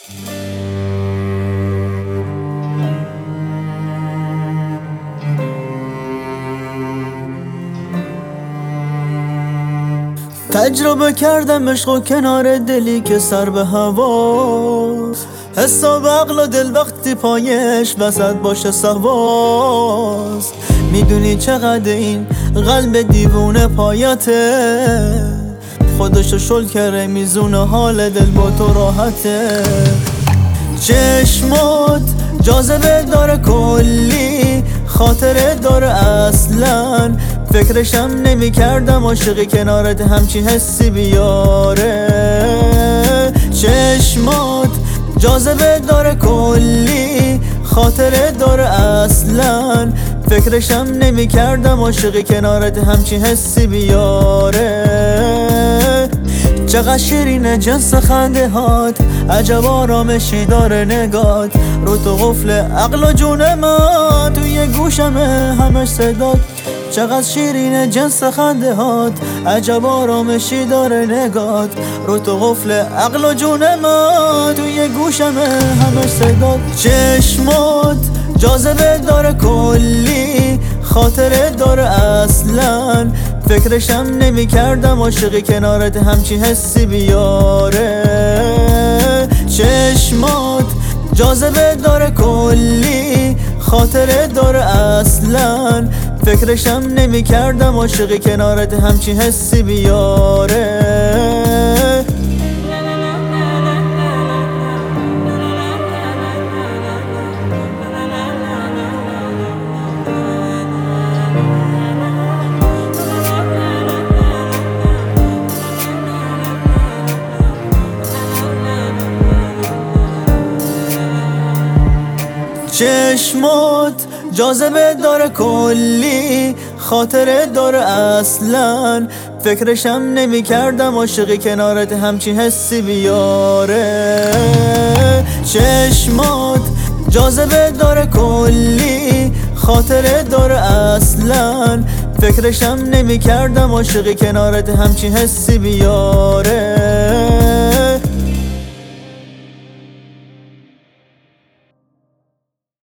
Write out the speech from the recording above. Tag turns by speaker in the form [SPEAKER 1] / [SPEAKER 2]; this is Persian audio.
[SPEAKER 1] تجربه کردم عشق و کنار دلی که سر به هواست، حساب عقل و دل وقتی پایش وسط باشه سواست. میدونی چقدر این قلب دیوونه پایته، خودشو شل کرده میزونه حال دل با تو راحته. چشمات جاذبه داره کلی، خاطره داره اصلا، فکرشم نمی کردم عاشقی کنارت همچین حسی بیاره. چشمات جاذبه داره کلی، خاطره داره اصلا، فکرشم نمی کردم عاشقی کنارت همچین حسی بیاره. چقدر شیرینه جنس خنده هات، عجب آرامشی داره نگات، رو تو قفل عقل و جون من، توی گوشمه همش صدات. چقدر شیرینه جنس خنده هات، عجب آرامشی داره نگات، رو تو قفل عقل و جون من، توی گوشمه همش صدات. چشمات جاذبه داره کلی، خاطره داره اصلا، فکرشم نمی کردم عاشقی کنارت همچین حسی بیاره. چشمات جاذبه داره کلی، خاطره داره اصلا، فکرشم نمی کردم عاشقی کنارت همچین حسی بیاره. چشمات جاذبه داره کلی، خاطره داره اصلا، فکرشم نمی کردم عاشقی کنارت همچین حسی بیاره. چشمات جاذبه داره کلی، خاطره داره اصلا، فکرشم نمی کردم عاشقی کنارت همچین حسی بیاره.